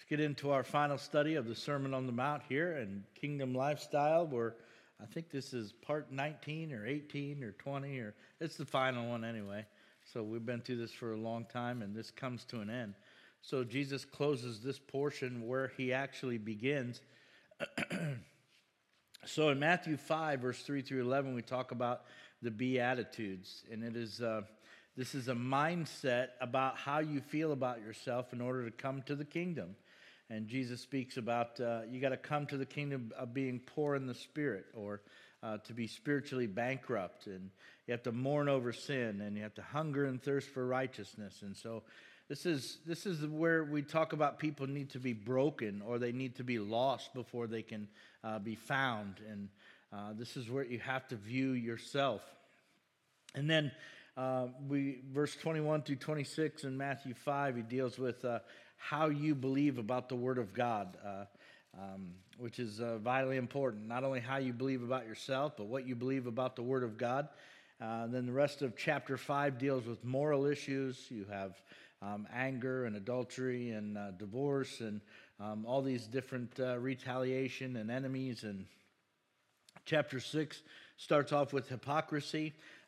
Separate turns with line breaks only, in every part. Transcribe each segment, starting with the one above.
Let's get into our final study of the Sermon on the Mount here in Kingdom Lifestyle. I think this is part 19 or 18 or 20, or it's the final one anyway. So we've been through this for a long time, and this comes to an end. So Jesus closes this portion where he actually begins. So in Matthew 5, verse 3 through 11, we talk about the Beatitudes, and this is a mindset about how you feel about yourself in order to come to the kingdom. And Jesus speaks about you got to come to the kingdom of being poor in the spirit, or to be spiritually bankrupt, and you have to mourn over sin, and you have to hunger and thirst for righteousness. And so this is where we talk about people need to be broken, or they need to be lost before they can be found. And this is where you have to view yourself. And then verse 21 through 26 in Matthew 5, he deals with how you believe about the Word of God, which is vitally important. Not only how you believe about yourself, but what you believe about the Word of God. Then the rest of chapter 5 deals with moral issues. You have anger and adultery and divorce and all these different retaliation and enemies. And chapter 6 starts off with hypocrisy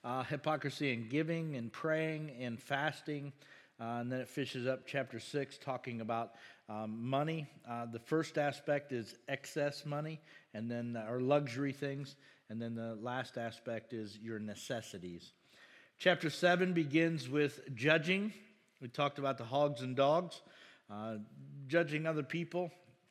in giving and praying and fasting. And then it fishes up chapter 6 talking about money. The first aspect is excess money, and then or luxury things. And then the last aspect is your necessities. Chapter 7 begins with judging. We talked about the hogs and dogs, judging other people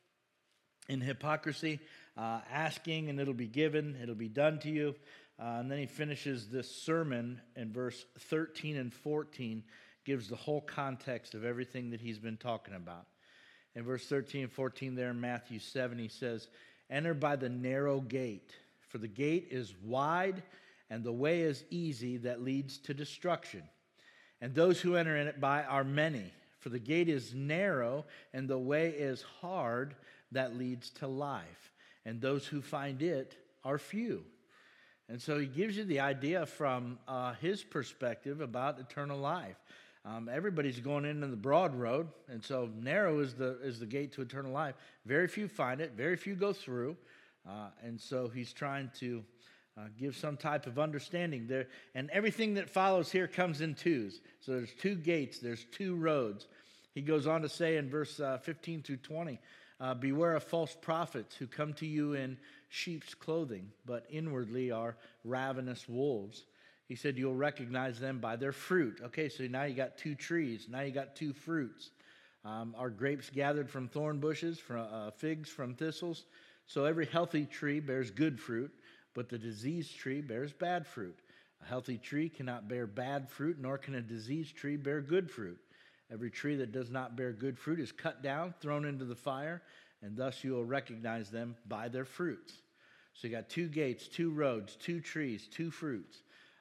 in hypocrisy, asking and it'll be given, it'll be done to you. And then he finishes this sermon in verse 13 and 14, gives the whole context of everything that he's been talking about. In verse 13 and 14 there in Matthew 7, he says, "Enter by the narrow gate, for the gate is wide and the way is easy that leads to destruction. And those who enter in it by are many, for the gate is narrow and the way is hard that leads to life. And those who find it are few." And so he gives you the idea from his perspective about eternal life. Everybody's going into the broad road, and so narrow is the gate to eternal life. Very few find it, very few go through, and so he's trying to give some type of understanding there. And everything that follows here comes in twos. So there's two gates, there's two roads. He goes on to say in verse 15 through 20, "Beware of false prophets who come to you in sheep's clothing, but inwardly are ravenous wolves." He said, "You'll recognize them by their fruit." Okay, so now you got two trees. Now you got two fruits. Are grapes gathered from thorn bushes, from figs from thistles? So every healthy tree bears good fruit, but the diseased tree bears bad fruit. A healthy tree cannot bear bad fruit, nor can a diseased tree bear good fruit. Every tree that does not bear good fruit is cut down, thrown into the fire, and thus you will recognize them by their fruits. So you got two gates, two roads, two trees, two fruits.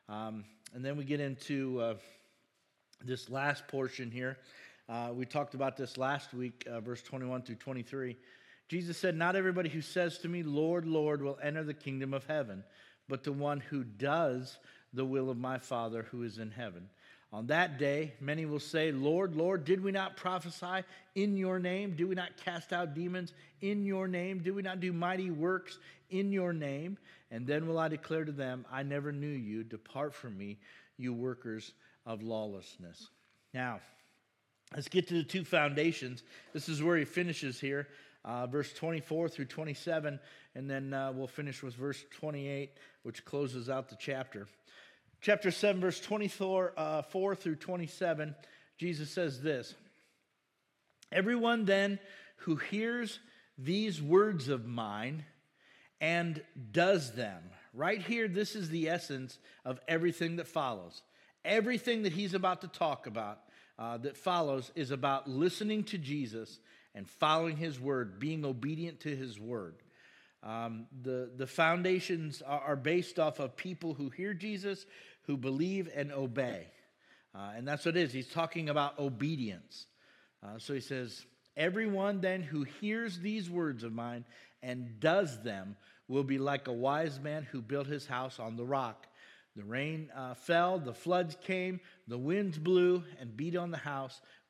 And then we get into this last portion here. We talked about this last week, verse 21 through 23. Jesus said, "Not everybody who says to me, 'Lord, Lord,' will enter the kingdom of heaven, but the one who does the will of my Father who is in heaven. On that day, many will say, 'Lord, Lord, did we not prophesy in your name? Did we not cast out demons in your name? Did we not do mighty works in your name?' And then will I declare to them, 'I never knew you. Depart from me, you workers of lawlessness.'" Now, let's get to the two foundations. This is where he finishes here, verse 24 through 27, and then we'll finish with verse 28, which closes out the chapter. Chapter 7, verse 24 through 27, Jesus says this, "Everyone then who hears these words of mine and does them." Right here, this is the essence of everything that follows. Everything that he's about to talk about that follows is about listening to Jesus and following his word, being obedient to his word. The foundations are based off of people who hear Jesus, who believe and obey. And that's what it is. He's talking about obedience. So he says, "Everyone then who hears these words of mine and does them will be like a wise man who built his house on the rock. The rain fell, the floods came, the winds blew and beat on the house,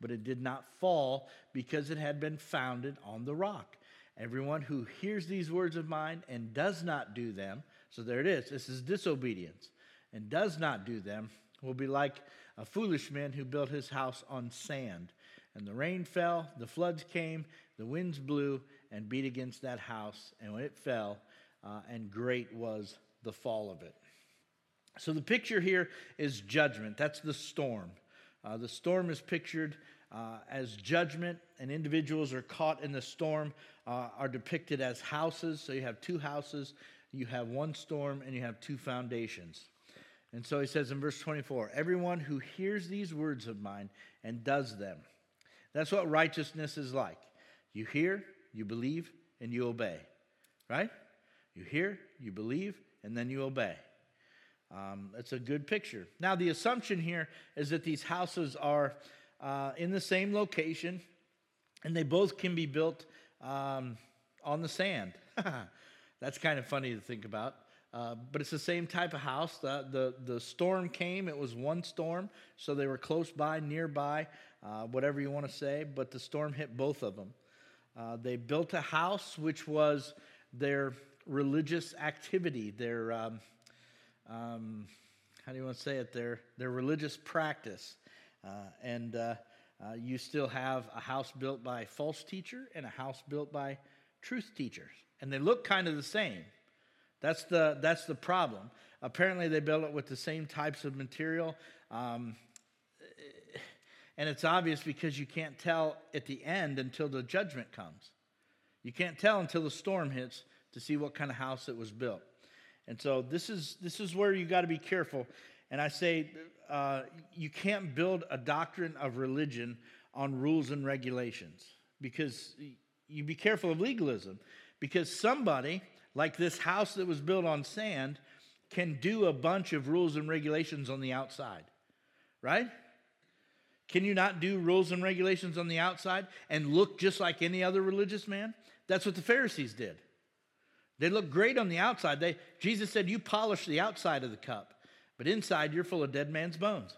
but it did not fall because it had been founded on the rock. Everyone who hears these words of mine and does not do them, so there it is, this is disobedience, and does not do them, will be like a foolish man who built his house on sand. And the rain fell, the floods came, the winds blew and beat against that house, and when it fell, and great was the fall of it. So the picture here is judgment. That's the storm. The storm is pictured as judgment, and individuals are caught in the storm are depicted as houses. So you have two houses, you have one storm, and you have two foundations. And so he says in verse 24, everyone who hears these words of mine and does them. That's what righteousness is like. You hear, you believe, and you obey. Right? You hear, you believe, and then you obey. It's a good picture. Now, the assumption here is that these houses are in the same location, and they both can be built on the sand. That's kind of funny to think about. But it's the same type of house. The storm came. It was one storm, so they were close by, nearby, whatever you want to say, but the storm hit both of them. They built a house which was their religious activity, their, how do you want to say it, their religious practice. And you still have a house built by a false teacher and a house built by truth teachers. And they look kind of the same. That's the problem. Apparently, they built it with the same types of material. And it's obvious because you can't tell at the end until the judgment comes. You can't tell until the storm hits to see what kind of house it was built. And so this is where you got to be careful. And I say you can't build a doctrine of religion on rules and regulations, because you be careful of legalism, because somebody like this house that was built on sand can do a bunch of rules and regulations on the outside, right? Can you not do rules and regulations on the outside and look just like any other religious man? That's what the Pharisees did. They look great on the outside. Jesus said, you polish the outside of the cup, but inside you're full of dead man's bones.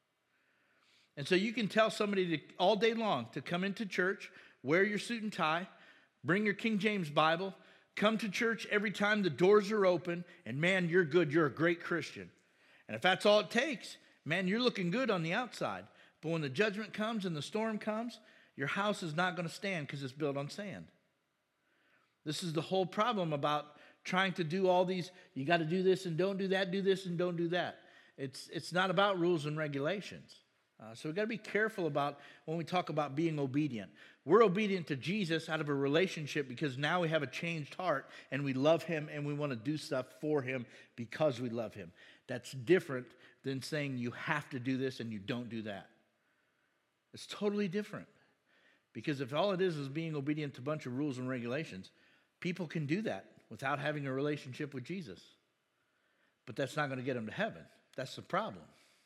And so you can tell somebody all day long to come into church, wear your suit and tie, bring your King James Bible, come to church every time the doors are open, and man, you're good. You're a great Christian. And if that's all it takes, man, you're looking good on the outside. But when the judgment comes and the storm comes, your house is not going to stand because it's built on sand. This is the whole problem about trying to do all these, you got to do this and don't do that, do this and don't do that. It's not about rules and regulations. So we've got to be careful about when we talk about being obedient. We're obedient to Jesus out of a relationship because now we have a changed heart and we love him and we want to do stuff for him because we love him. That's different than saying you have to do this and you don't do that. It's totally different. Because if all it is being obedient to a bunch of rules and regulations, people can do that without having a relationship with Jesus. But that's not going to get them to heaven. That's the problem.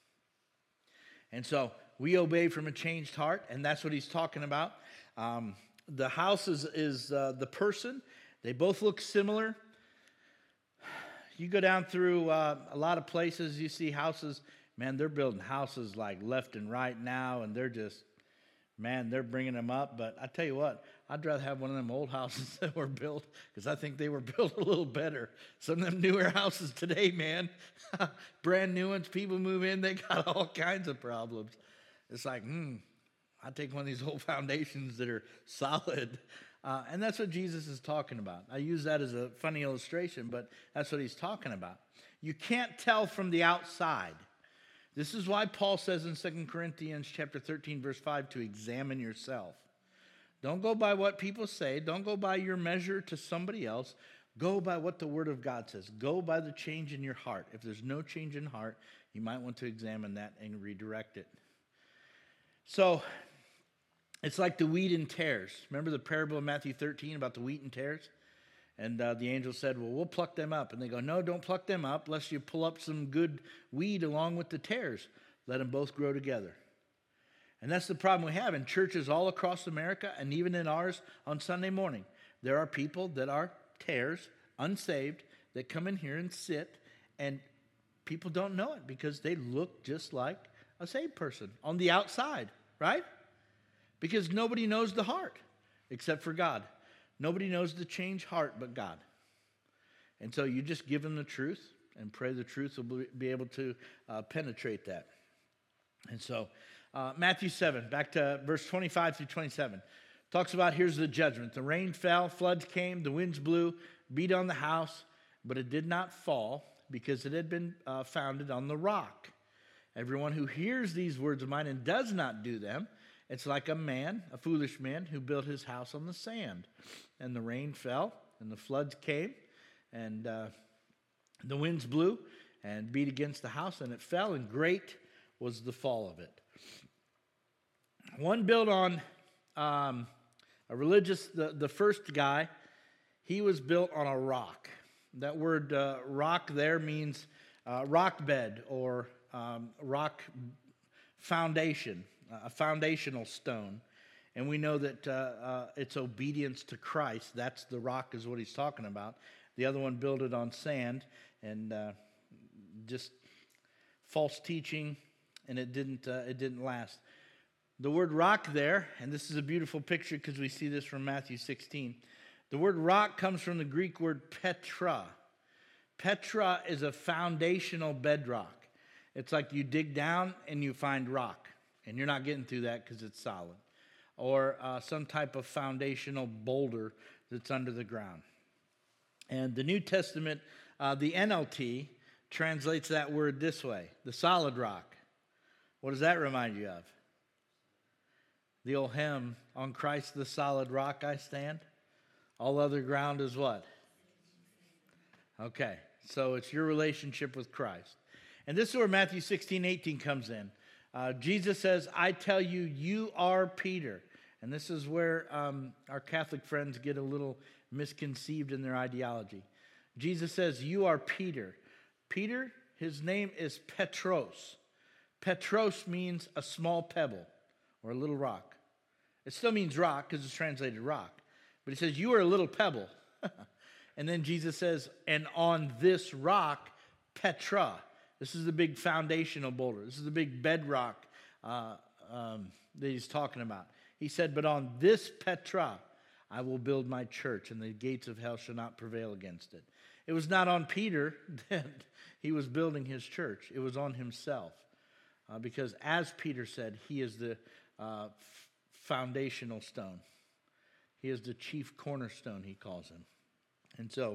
And so we obey from a changed heart, and that's what he's talking about. The house is the person. They both look similar. You go down through a lot of places, you see houses. Man, they're building houses like left and right now, and they're just, man, they're bringing them up. But I tell you what, I'd rather have one of them old houses that were built because I think they were built a little better. Some of them newer houses today, man, brand new ones, people move in, they got all kinds of problems. It's like, I'd take one of these old foundations that are solid. And that's what Jesus is talking about. I use that as a funny illustration, but that's what he's talking about. You can't tell from the outside. This is why Paul says in 2 Corinthians chapter 13, verse 5, to examine yourself. Don't go by what people say. Don't go by your measure to somebody else. Go by what the Word of God says. Go by the change in your heart. If there's no change in heart, you might want to examine that and redirect it. So, it's like the wheat and tares. Remember the parable of Matthew 13 about the wheat and tares? And the angel said, well, we'll pluck them up. And they go, no, don't pluck them up, lest you pull up some good weed along with the tares. Let them both grow together. And that's the problem we have in churches all across America and even in ours on Sunday morning. There are people that are tares, unsaved, that come in here and sit, and people don't know it because they look just like a saved person on the outside, right? Because nobody knows the heart except for God. Nobody knows the changed heart but God. And so you just give them the truth and pray the truth will be able to penetrate that. And so Matthew 7, back to verse 25 through 27, talks about here's the judgment. The rain fell, floods came, the winds blew, beat on the house, but it did not fall because it had been founded on the rock. Everyone who hears these words of mine and does not do them, it's like a foolish man, who built his house on the sand. And the rain fell, and the floods came, and the winds blew and beat against the house, and it fell, and great was the fall of it. One built on a religious, the first guy, he was built on a rock. That word rock there means rock bed or rock foundation, a foundational stone. And we know that it's obedience to Christ. That's the rock is what he's talking about. The other one built it on sand and just false teaching, and it didn't last. The word rock there, and this is a beautiful picture because we see this from Matthew 16. The word rock comes from the Greek word petra. Petra is a foundational bedrock. It's like you dig down and you find rock, and you're not getting through that because it's solid. Or some type of foundational boulder that's under the ground. And the New Testament, the NLT, translates that word this way, the solid rock. What does that remind you of? The old hymn, on Christ the solid rock I stand. All other ground is what? Okay, so it's your relationship with Christ. And this is where Matthew 16:18 comes in. Jesus says, I tell you, you are Peter. And this is where our Catholic friends get a little misconceived in their ideology. Jesus says, you are Peter. Peter, his name is Petros. Petros means a small pebble or a little rock. It still means rock because it's translated rock. But he says, you are a little pebble. And then Jesus says, and on this rock, Petra. This is the big foundational boulder. This is the big bedrock that he's talking about. He said, but on this Petra, I will build my church, and the gates of hell shall not prevail against it. It was not on Peter that he was building his church. It was on himself. Because as Peter said, he is the foundational stone. He is the chief cornerstone, he calls him. And so,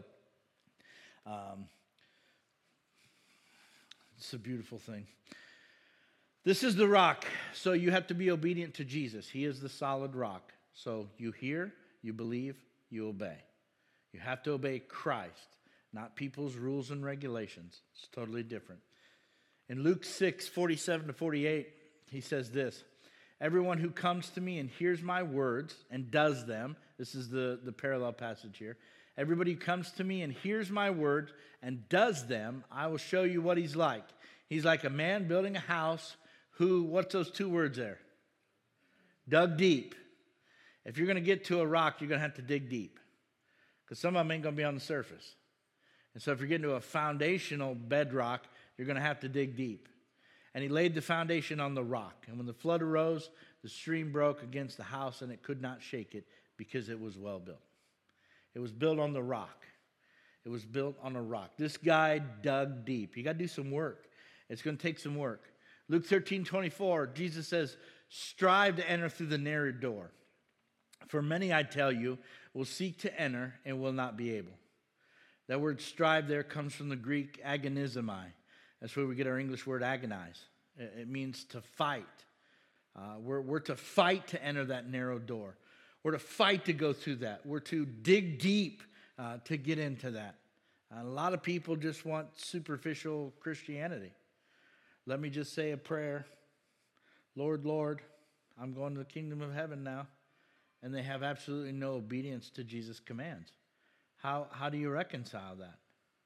it's a beautiful thing. This is the rock. So you have to be obedient to Jesus. He is the solid rock. So you hear, you believe, you obey. You have to obey Christ, not people's rules and regulations. It's totally different. In Luke 6:47-48, he says this, everyone who comes to me and hears my words and does them, this is the parallel passage here, everybody who comes to me and hears my words and does them, I will show you what he's like. He's like a man building a house who, what's those two words there? Dug deep. If you're going to get to a rock, you're going to have to dig deep. Because some of them ain't going to be on the surface. And so if you're getting to a foundational bedrock, you're going to have to dig deep. And he laid the foundation on the rock. And when the flood arose, the stream broke against the house, and it could not shake it because it was well built. It was built on the rock. It was built on a rock. This guy dug deep. You got to do some work. It's going to take some work. Luke 13:24, Jesus says, strive to enter through the narrow door. For many, I tell you, will seek to enter and will not be able. That word strive there comes from the Greek agonizomai. That's where we get our English word agonize. It means to fight. We're to fight to enter that narrow door. We're to fight to go through that. We're to dig deep to get into that. A lot of people just want superficial Christianity. Let me just say a prayer. Lord, Lord, I'm going to the kingdom of heaven now. And they have absolutely no obedience to Jesus' commands. How do you reconcile that?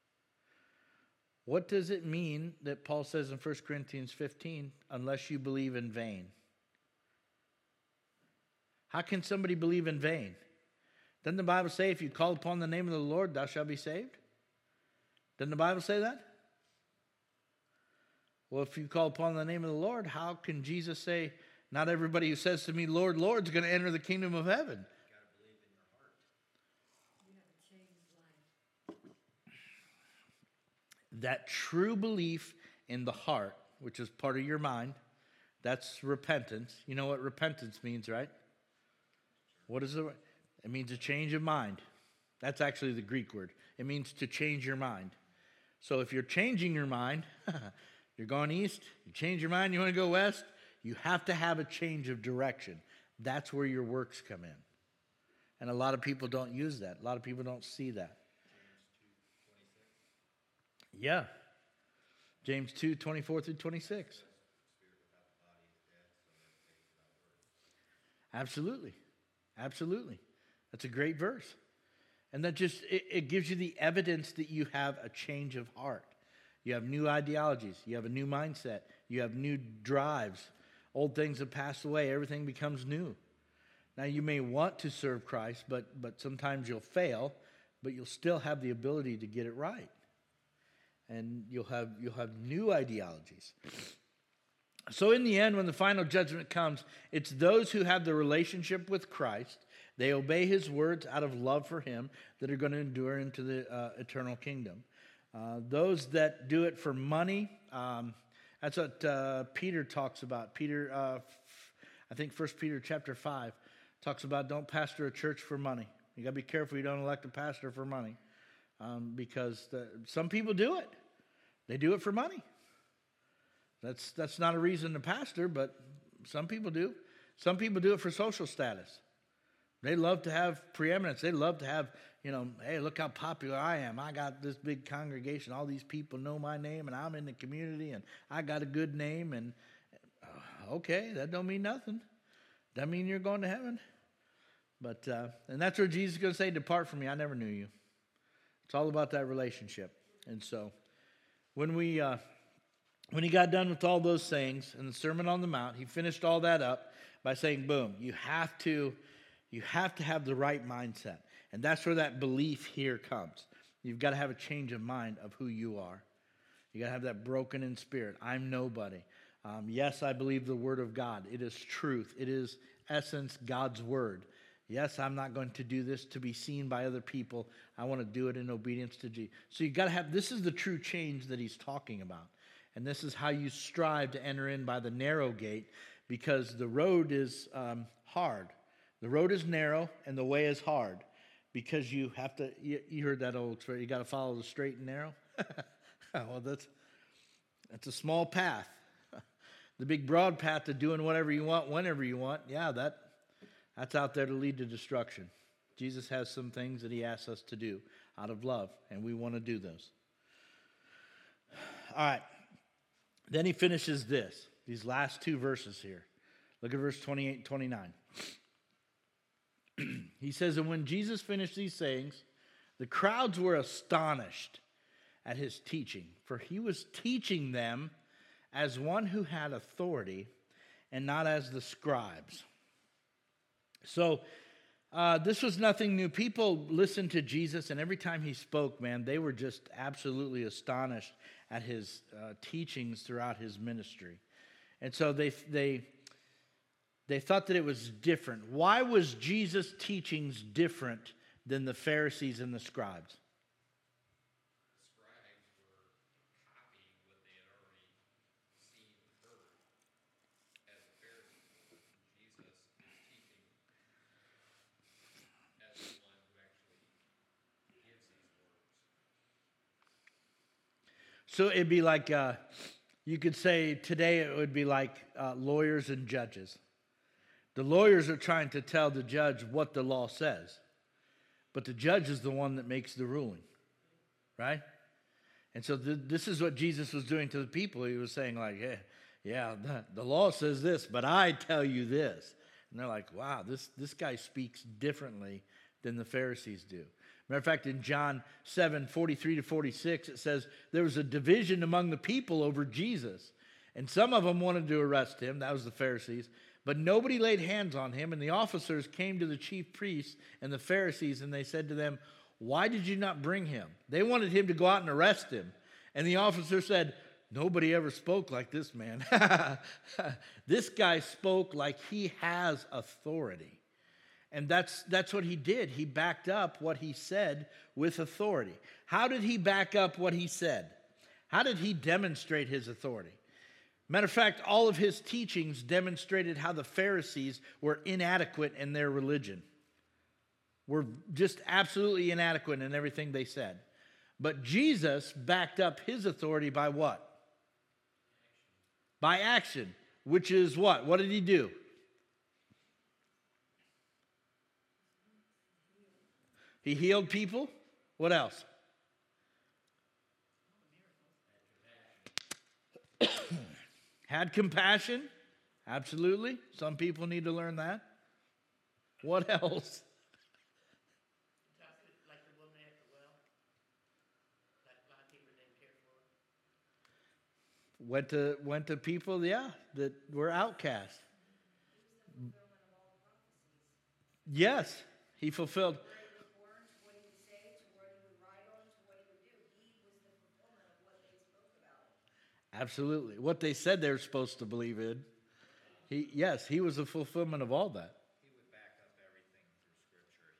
What does it mean that Paul says in 1 Corinthians 15, unless you believe in vain? How can somebody believe in vain? Doesn't the Bible say if you call upon the name of the Lord, thou shalt be saved? Doesn't the Bible say that? Well, if you call upon the name of the Lord, how can Jesus say Not everybody who says to me, Lord, Lord, is going to enter the kingdom of heaven. That true belief in the heart, which is part of your mind, that's repentance. You know what repentance means, right? What is it? It means a change of mind. That's actually the Greek word. It means to change your mind. So if you're changing your mind, you're going east, you change your mind, you want to go west, you have to have a change of direction. That's where your works come in. And a lot of people don't use that. A lot of people don't see that. Yeah. James 2, 24 through 26. Absolutely. Absolutely. That's a great verse. And that just, it gives you the evidence that you have a change of heart. You have new ideologies. You have a new mindset. You have new drives. Old things have passed away. Everything becomes new. Now, you may want to serve Christ, but sometimes you'll fail, but you'll still have the ability to get it right. And you'll have new ideologies. So in the end, when the final judgment comes, it's those who have the relationship with Christ, they obey his words out of love for him, that are going to endure into the eternal kingdom. Those that do it for money, that's what Peter talks about. Peter, I think 1 Peter chapter 5, talks about don't pastor a church for money. You got to be careful you don't elect a pastor for money, because some people do it. They do it for money. That's not a reason to pastor, but some people do. Some people do it for social status. They love to have preeminence. They love to have, hey, look how popular I am. I got this big congregation. All these people know my name, and I'm in the community, and I got a good name. And okay, that don't mean nothing. Doesn't mean you're going to heaven. But and that's where Jesus is going to say, depart from me. I never knew you. It's all about that relationship. And so when he got done with all those things in the Sermon on the Mount, he finished all that up by saying, boom, you have to have the right mindset. And that's where that belief here comes. You've got to have a change of mind of who you are. You got to have that broken in spirit. I'm nobody. Yes, I believe the word of God. It is truth. It is essence God's word. Yes, I'm not going to do this to be seen by other people. I want to do it in obedience to Jesus. So you got to have, this is the true change that he's talking about. And this is how you strive to enter in by the narrow gate, because the road is hard. The road is narrow and the way is hard, because you have to, you heard that old story, you got to follow the straight and narrow. Well, that's a small path. The big broad path to doing whatever you want, whenever you want, yeah, that's out there to lead to destruction. Jesus has some things that he asks us to do out of love, and we want to do those. All right. Then he finishes these last two verses here. Look at verse 28 and 29. He says, and when Jesus finished these sayings, the crowds were astonished at his teaching, for he was teaching them as one who had authority and not as the scribes. So this was nothing new. People listened to Jesus, and every time he spoke, man, they were just absolutely astonished at his teachings throughout his ministry. And so they thought that it was different. Why was Jesus' teachings different than the Pharisees and the scribes? So it'd be like, you could say today it would be like lawyers and judges. The lawyers are trying to tell the judge what the law says, but the judge is the one that makes the ruling, right? And so this is what Jesus was doing to the people. He was saying like, yeah, the law says this, but I tell you this. And they're like, wow, this guy speaks differently than the Pharisees do. Matter of fact, in John 7, 43 to 46, it says there was a division among the people over Jesus. And some of them wanted to arrest him. That was the Pharisees. But nobody laid hands on him. And the officers came to the chief priests and the Pharisees, and they said to them, why did you not bring him? They wanted him to go out and arrest him. And the officer said, Nobody ever spoke like this man. This guy spoke like he has authority. And that's what he did. He backed up what he said with authority. How did he back up what he said? How did he demonstrate his authority? Matter of fact, all of his teachings demonstrated how the Pharisees were inadequate in their religion. Were just absolutely inadequate in everything they said. But Jesus backed up his authority by what? By action, which is what? What did he do? He healed people. What else? Had compassion. Absolutely. Some people need to learn that. What else?
Like the woman at the well. Like a lot of people didn't care for.
Went to people, yeah, that were outcasts. Yes, he fulfilled. Absolutely. What they said they were supposed to believe in. He was the fulfillment of all that.
He would back up everything through Scripture.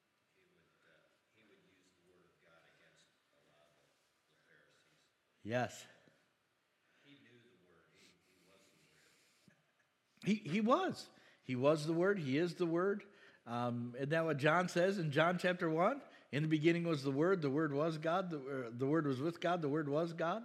He would use the Word of God against a lot of the Pharisees.
Yes.
He knew the Word. He was the Word.
He was. He was the Word. He is the Word. Isn't that what John says in John chapter 1? In the beginning was the Word was God, the Word was with God, the Word was God.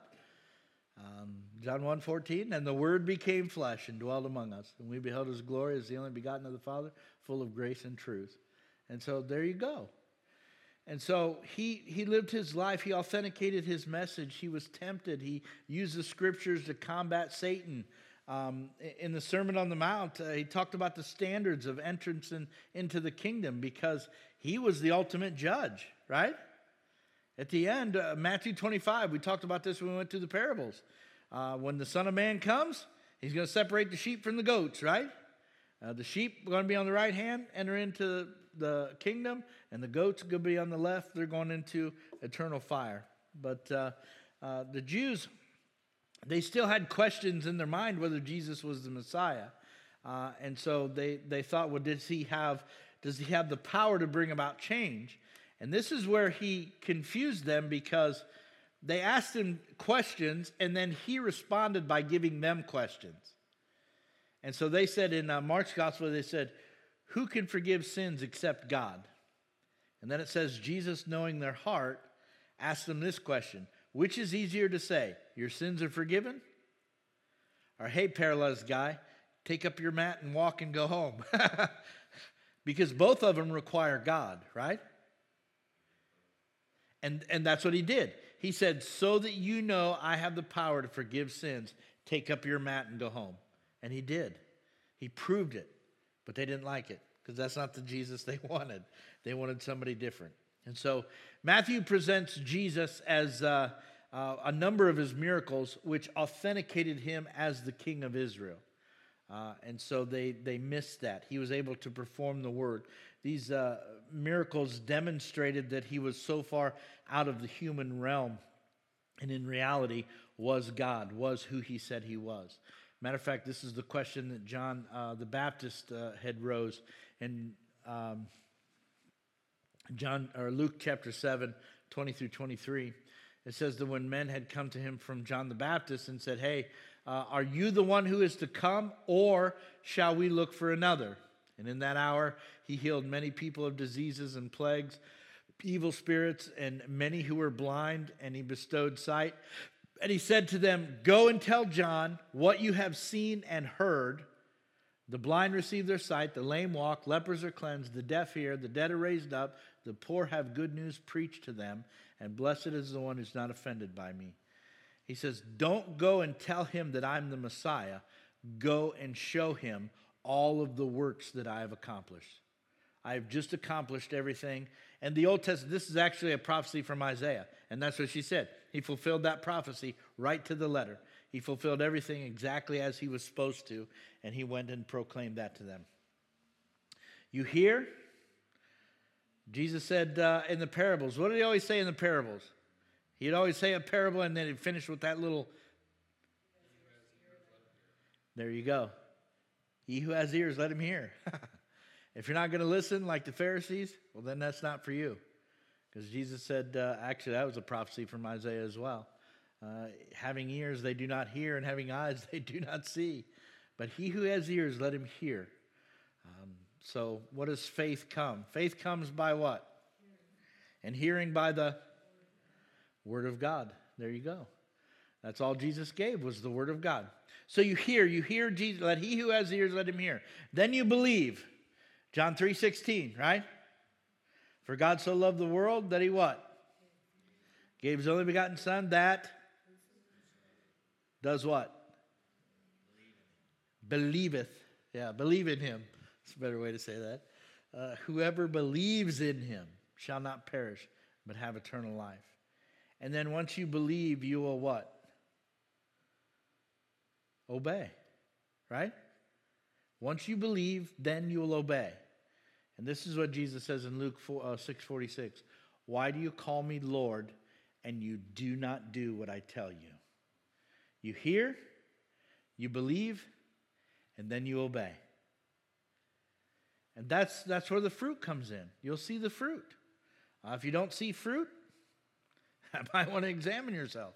John 1:14, and the Word became flesh and dwelt among us, and we beheld his glory as the only begotten of the Father, full of grace and truth. And so there you go. And so he lived his life. He authenticated his message. He was tempted. He used the Scriptures to combat Satan. In the Sermon on the Mount, he talked about the standards of entrance into the kingdom because he was the ultimate judge, right? At the end, Matthew 25, we talked about this when we went to the parables. When the Son of Man comes, he's going to separate the sheep from the goats, right? The sheep are going to be on the right hand, enter into the kingdom, and the goats are going to be on the left. They're going into eternal fire. But the Jews, they still had questions in their mind whether Jesus was the Messiah. And so they thought, well, does he have the power to bring about change? And this is where he confused them because they asked him questions and then he responded by giving them questions. And so they said in Mark's gospel, they said, who can forgive sins except God? And then it says, Jesus, knowing their heart, asked them this question, which is easier to say, your sins are forgiven? Or, hey, paralyzed guy, take up your mat and walk and go home. Because both of them require God, right? And that's what he did. He said, so that you know I have the power to forgive sins, take up your mat and go home. And he did. He proved it. But they didn't like it because that's not the Jesus they wanted. They wanted somebody different. And so Matthew presents Jesus as a number of his miracles, which authenticated him as the king of Israel. And so they missed that. He was able to perform the word. These miracles demonstrated that he was so far out of the human realm and in reality was God, was who he said he was. Matter of fact, this is the question that John the Baptist had rose in Luke chapter 7, 20 through 23. It says that when men had come to him from John the Baptist and said, hey, are you the one who is to come, or shall we look for another? And in that hour, he healed many people of diseases and plagues, evil spirits, and many who were blind, and he bestowed sight. And he said to them, go and tell John what you have seen and heard. The blind receive their sight, the lame walk, lepers are cleansed, the deaf hear, the dead are raised up, the poor have good news preached to them, and blessed is the one who's not offended by me. He says, don't go and tell him that I'm the Messiah. Go and show him all of the works that I have accomplished. I have just accomplished everything. And the Old Testament, this is actually a prophecy from Isaiah. And that's what she said. He fulfilled that prophecy right to the letter. He fulfilled everything exactly as he was supposed to. And he went and proclaimed that to them. You hear? Jesus said in the parables, what did he always say in the parables? He'd always say a parable and then he'd finish with that little There you go. He who has ears, let him hear. If you're not going to listen like the Pharisees, well, then that's not for you. Because Jesus said, actually, that was a prophecy from Isaiah as well. Having ears, they do not hear, and having eyes, they do not see. But he who has ears, let him hear. So what does faith come? Faith comes by what? And hearing by the Word of God. There you go. That's all Jesus gave, was the Word of God. So you hear Jesus, let he who has ears, let him hear. Then you believe. John 3:16, right? For God so loved the world that he what? Gave his only begotten Son that does what? Believeth. Yeah, believe in him. That's a better way to say that. Whoever believes in him shall not perish, but have eternal life. And then once you believe, you will what? Obey. Right? Once you believe, then you will obey. And this is what Jesus says in Luke 6:46. Why do you call me Lord, and you do not do what I tell you? You hear, you believe, and then you obey. And that's where the fruit comes in. You'll see the fruit. If you don't see fruit, you might want to examine yourself.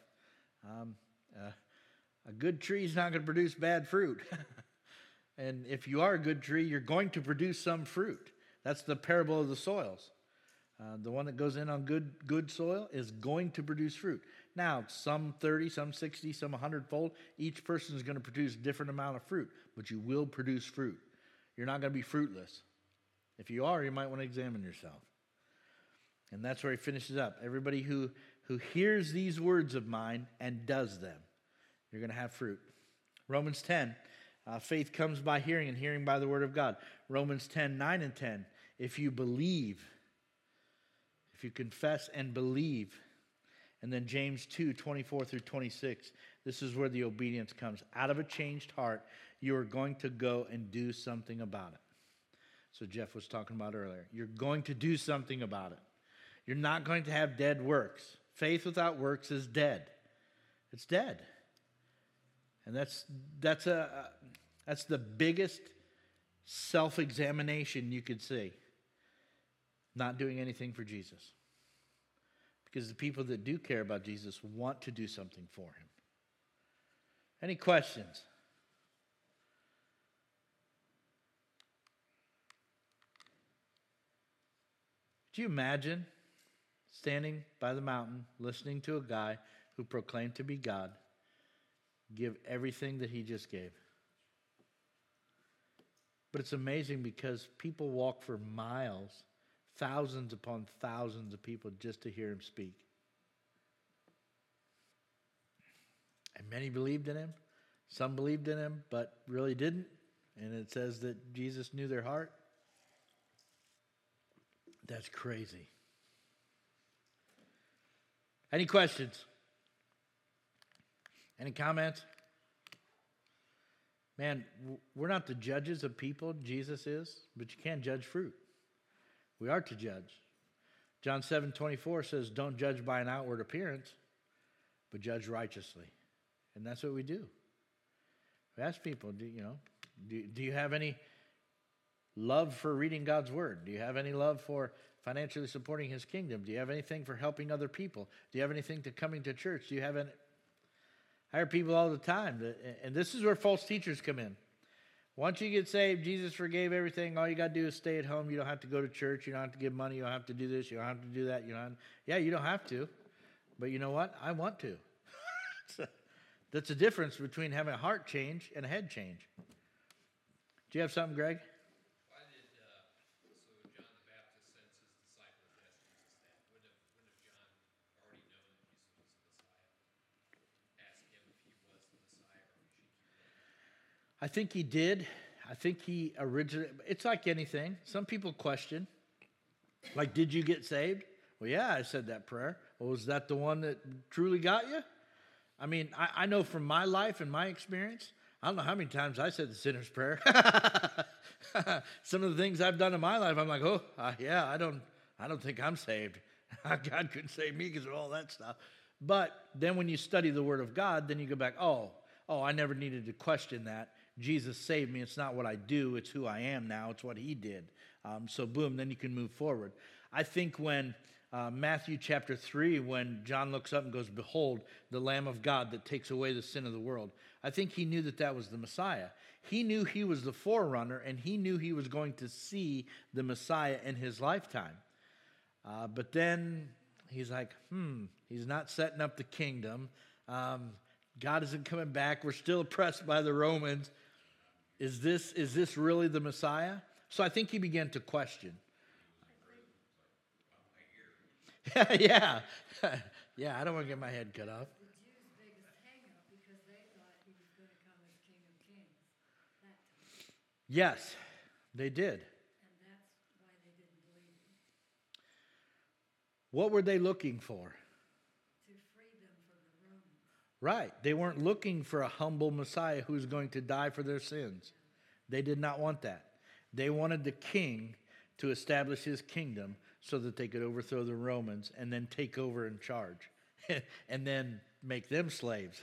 A good tree is not going to produce bad fruit. And if you are a good tree, you're going to produce some fruit. That's the parable of the soils. The one that goes in on good soil is going to produce fruit. Now, some 30, some 60, some 100-fold. Each person is going to produce a different amount of fruit, but you will produce fruit. You're not going to be fruitless. If you are, you might want to examine yourself. And that's where he finishes up. Everybody who hears these words of mine and does them, you're going to have fruit. Romans 10, faith comes by hearing, and hearing by the word of God. Romans 10, 9 and 10, if you believe, if you confess and believe. And then James 2, 24 through 26, this is where the obedience comes. Out of a changed heart, you are going to go and do something about it. So Jeff was talking about earlier. You're going to do something about it. You're not going to have dead works. Faith without works is dead. It's dead. And that's the biggest self-examination you could see. Not doing anything for Jesus. Because the people that do care about Jesus want to do something for him. Any questions? Could you imagine standing by the mountain, listening to a guy who proclaimed to be God, give everything that he just gave? But it's amazing because people walk for miles, thousands upon thousands of people just to hear him speak. And many believed in him. Some believed in him, but really didn't. And it says that Jesus knew their heart. That's crazy. Any questions? Any comments? Man, we're not the judges of people, Jesus is, but you can't judge fruit. We are to judge. John 7:24 says, don't judge by an outward appearance, but judge righteously. And that's what we do. We ask people, do you have any love for reading God's word? Do you have any love for financially supporting his kingdom? Do you have anything for helping other people? Do you have anything to coming to church? Do you have any? I hear people all the time, and this is where false teachers come in. Once you get saved, Jesus forgave everything. All you got to do is stay at home. You don't have to go to church. You don't have to give money. You don't have to do this. You don't have to do that. You don't have to. But you know what? I want to. That's the difference between having a heart change and a head change. Do you have something, Greg?
Why did John the Baptist sends his disciples to ask Jesus that? Wouldn't have John already known that Jesus was the Messiah? Ask him if he was the Messiah, or if he should keep waiting?
I think he did. I think he originally, it's like anything. Some people question, like, did you get saved? Well, yeah, I said that prayer. Well, was that the one that truly got you? I mean, I know from my life and my experience, I don't know how many times I said the sinner's prayer. Some of the things I've done in my life, I'm like, I don't think I'm saved. God couldn't save me because of all that stuff. But then when you study the Word of God, then you go back, I never needed to question that. Jesus saved me. It's not what I do. It's who I am now. It's what he did. So boom, then you can move forward. I think when Matthew chapter 3, when John looks up and goes, behold, the Lamb of God that takes away the sin of the world. I think he knew that that was the Messiah. He knew he was the forerunner, and he knew he was going to see the Messiah in his lifetime. But then he's like, he's not setting up the kingdom. God isn't coming back. We're still oppressed by the Romans. Is this really the Messiah? So I think he began to question. Yeah. Yeah, I don't want to get my head cut off.
The Jews' biggest hang-up because they thought he was going to come as King of Kings that time.
Yes, they did.
And that's why they didn't believe him.
What were they looking for?
To free them from the Romans.
Right. They weren't looking for a humble Messiah who's going to die for their sins. They did not want that. They wanted the king to establish his kingdom so that they could overthrow the Romans and then take over in charge and then make them slaves.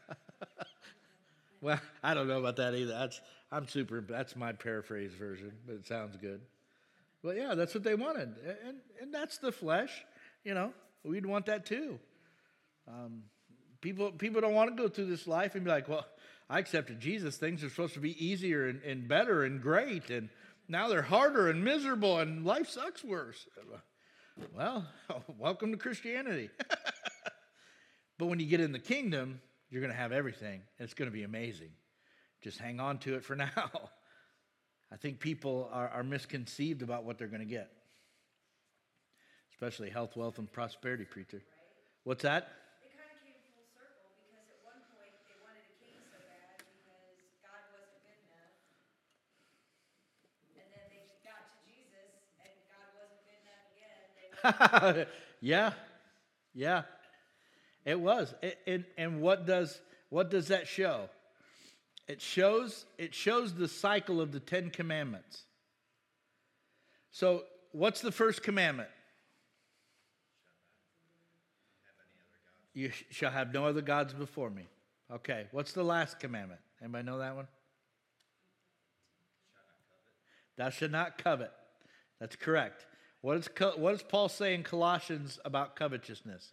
Well, I don't know about that either. That's my paraphrase version, but it sounds good. Well, yeah, that's what they wanted. And that's the flesh, We'd want that too. People don't want to go through this life and be like, well, I accepted Jesus. Things are supposed to be easier and better and great, and now they're harder and miserable, and life sucks worse. Well, welcome to Christianity. But when you get in the kingdom, you're going to have everything, and it's going to be amazing. Just hang on to it for now. I think people are misconceived about what they're going to get, especially health, wealth, and prosperity preacher. What's that?
It kind of came full circle because at one point they wanted a king so bad because God wasn't good enough. And then they got to Jesus and God wasn't good enough again.
Yeah, it was. And what does that show? It shows the cycle of the 10 commandments. So what's the first commandment? You shall have no other gods before me. Okay, what's the last commandment? Anybody know that one? Thou shalt not covet. That's correct. What does Paul say in Colossians about covetousness?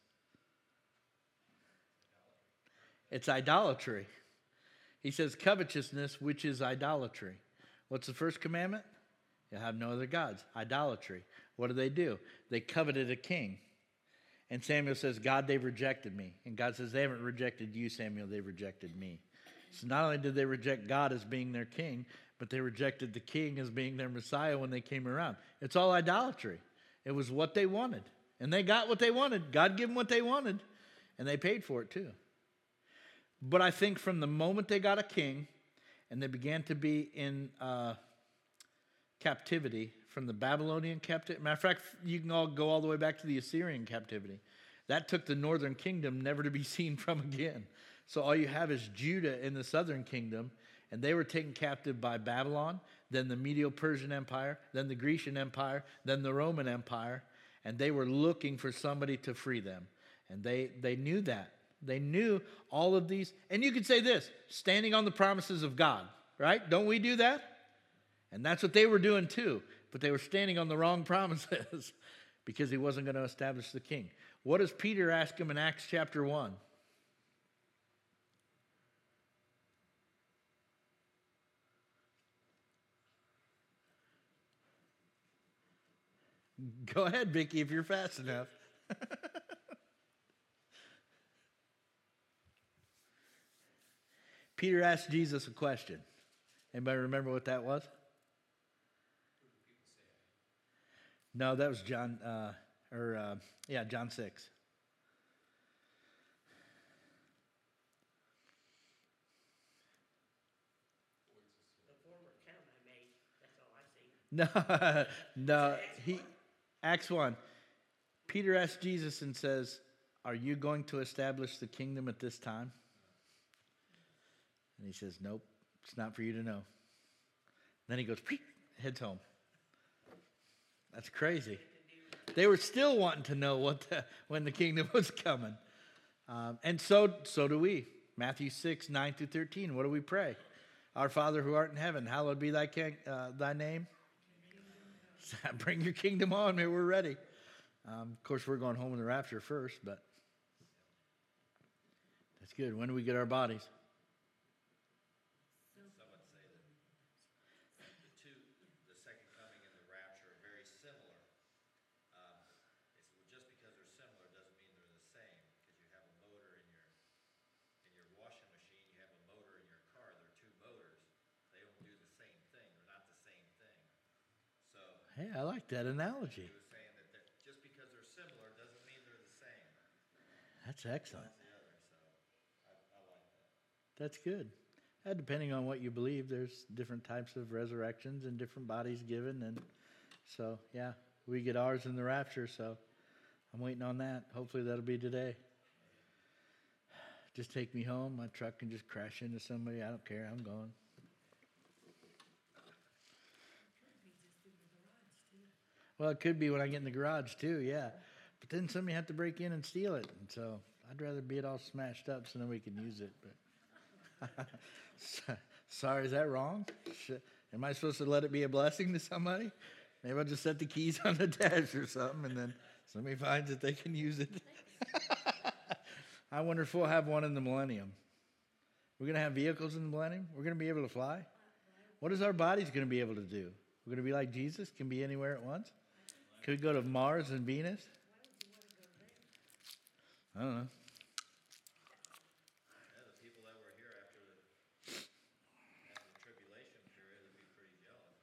It's idolatry. He says covetousness, which is idolatry. What's the first commandment? You'll have no other gods. Idolatry. What do? They coveted a king. And Samuel says, God, they've rejected me. And God says, they haven't rejected you, Samuel, they've rejected me. So not only did they reject God as being their king, but they rejected the king as being their Messiah when they came around. It's all idolatry. It was what they wanted. And they got what they wanted. God gave them what they wanted. And they paid for it too. But I think from the moment they got a king and they began to be in captivity, from the Babylonian captivity. Matter of fact, you can all go all the way back to the Assyrian captivity. That took the northern kingdom never to be seen from again. So all you have is Judah in the southern kingdom, and they were taken captive by Babylon, then the Medo-Persian Empire, then the Grecian Empire, then the Roman Empire, and they were looking for somebody to free them. And they knew that. They knew all of these. And you could say this, standing on the promises of God, right? Don't we do that? And that's what they were doing too. But they were standing on the wrong promises because he wasn't going to establish the king. What does Peter ask him in Acts chapter 1? Go ahead, Vicky, if you're fast enough. Peter asked Jesus a question. Anybody remember what that was? No, that was John, John 6.
The former count I made, that's all I see.
No, Acts 1. Peter asks Jesus and says, are you going to establish the kingdom at this time? And he says, nope, it's not for you to know. Then he goes, heads home. That's crazy. They were still wanting to know when the kingdom was coming. And so do we. Matthew 6, 9 through 13. What do we pray? Our Father who art in heaven, hallowed be thy name. Bring your kingdom on, man. We're ready. Of course, we're going home in the rapture first, but that's good. When do we get our bodies?
Someone say that the second coming and the rapture are very similar. It's just because they're similar doesn't mean they're the same. Because you have a motor in your washing machine, you have a motor in your car. They're two motors. They don't do the same thing. They're not the same thing. So
Hey, I like that analogy.
he was saying that just because they're similar doesn't mean they're the same.
That's excellent.
That's the other. So I like that.
That's good. Depending on what you believe, there's different types of resurrections and different bodies given. And so, yeah, we get ours in the rapture. So I'm waiting on that. Hopefully that'll be today. Just take me home. My truck can just crash into somebody. I don't care. I'm going. Well, it could be when I get in the garage too, yeah. But then somebody have to break in and steal it. And so I'd rather be it all smashed up so then we can use it. But sorry, is that wrong? Am I supposed to let it be a blessing to somebody? Maybe I'll just set the keys on the dash or something, and then somebody finds that they can use it. I wonder if we'll have one in the millennium. We're going to have vehicles in the millennium? We're going to be able to fly? What is our bodies going to be able to do? We're going to be like Jesus, can be anywhere at once? Could we go to Mars and Venus? I don't know.
Yeah, the people that were here after the tribulation period would be pretty jealous.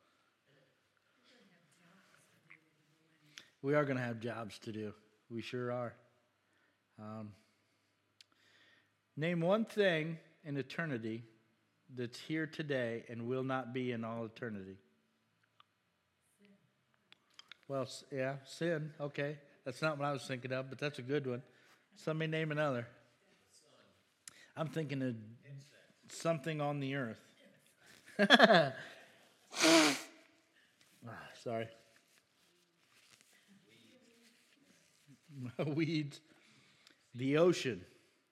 We are going to have jobs to do. We sure are. Name one thing in eternity that's here today and will not be in all eternity. Well, yeah, sin. Okay. That's not what I was thinking of, but that's a good one. Somebody name another. I'm thinking of something on the earth. Sorry. Weeds. The ocean.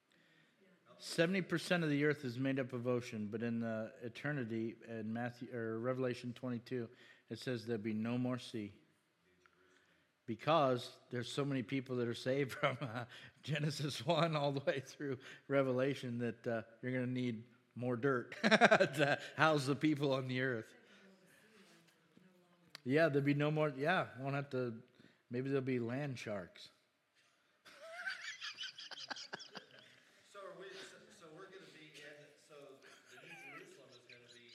70% of the earth is made up of ocean, but in eternity, in Revelation 22, it says there'll be no more sea. Because there's so many people that are saved from Genesis 1 all the way through Revelation that you're going to need more dirt to house the people on the earth. Yeah, there'll be no more. Yeah, won't have to. Maybe there'll be land sharks.
So we're going to be so the New Jerusalem is going to be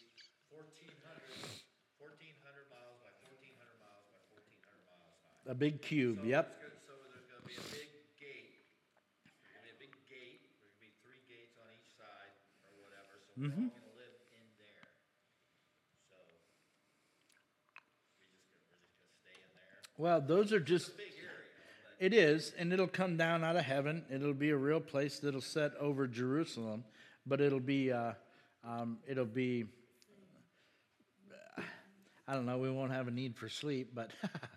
1,400 miles by 1,400 miles by 1,400 miles high.
A big cube,
So
yep.
So there's going to be a big gate. There's going to be a big gate. There's going to be 3 gates on each side or whatever. So we're all going to live in there. So we're just going to stay in there.
Well, those are just.
Big area.
It is, and it'll come down out of heaven. It'll be a real place that'll set over Jerusalem, but it'll be, I don't know. We won't have a need for sleep, but,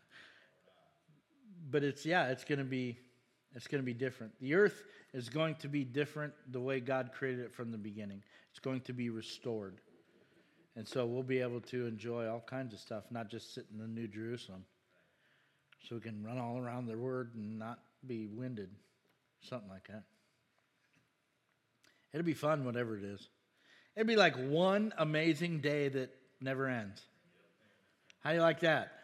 but it's going to be different. The earth is going to be different the way God created it from the beginning. It's going to be restored, and so we'll be able to enjoy all kinds of stuff, not just sit in the New Jerusalem. So we can run all around the Word and not be winded. Something like that. It'll be fun, whatever it is. It'll be like one amazing day that never ends. How do you like that?